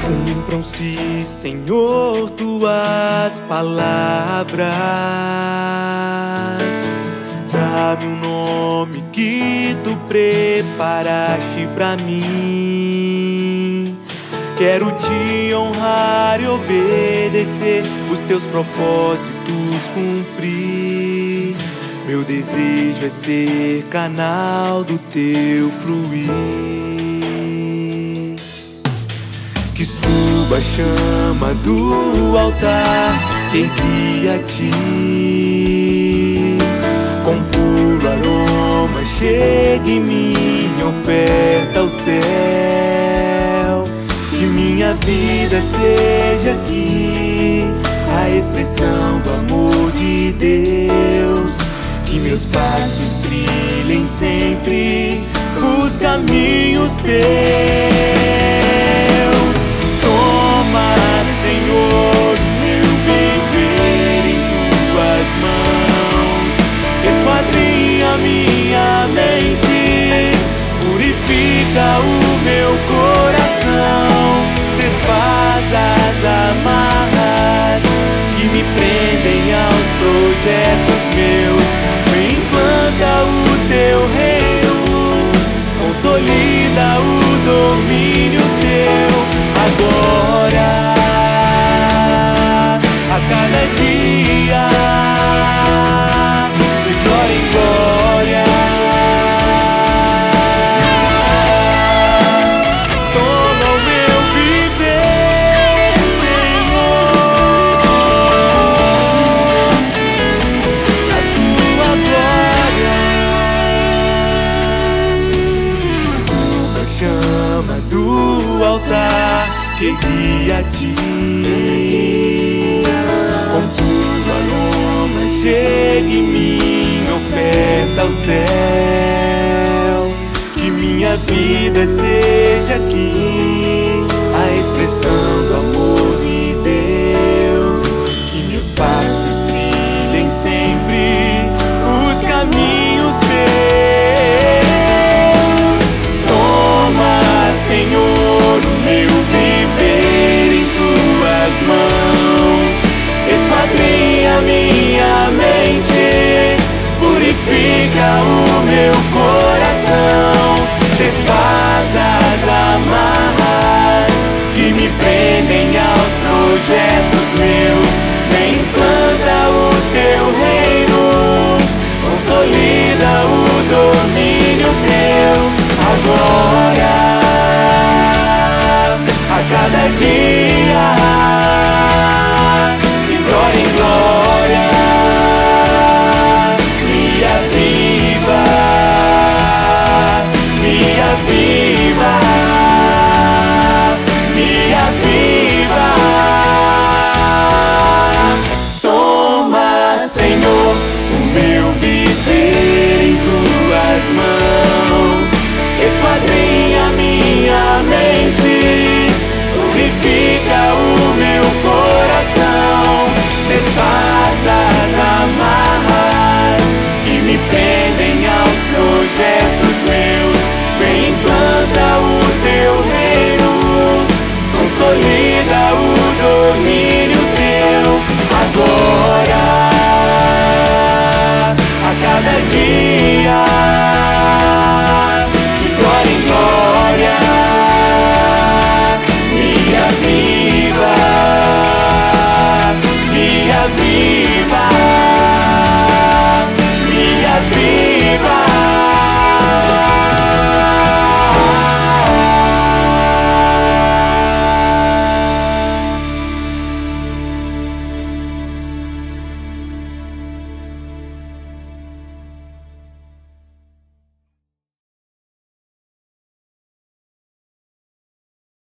Cumpram-se, Senhor, tuas palavras. Dá-me um nome que tu preparaste pra mim. Quero te honrar e obedecer, os teus propósitos cumprir. Meu desejo é ser canal do teu fluir. Que suba a chama do altar que ergui a ti. Com puro aroma chegue minha oferta ao céu. Que minha vida seja aqui a expressão do amor de Deus. Que meus passos trilhem sempre os caminhos teus. Toma, Senhor, meu viver em tuas mãos. Esquadrinha minha mente, purifica o meu coração. Desfaz as amarras que me prendem aos projetos meus. Implanta o teu reino, consolida o domínio teu. Agora, a cada dia, de glória em glória. Toma o meu viver, Senhor, a tua glória. Que suba a chama do altar que guia a ti. Com puro aroma chegue minha oferta ao céu. Que minha vida seja aqui a expressão do amor de Deus. Que meus passos trilhem sempre os caminhos teus. Toma, Senhor, o meu viver em tuas mãos. Esquadrinha minha mente, purifica o meu coração. Desfaz as amarras que me prendem aos projetos meus. Vem, implanta o teu reino, consolida o domínio teu. Agora, a cada dia,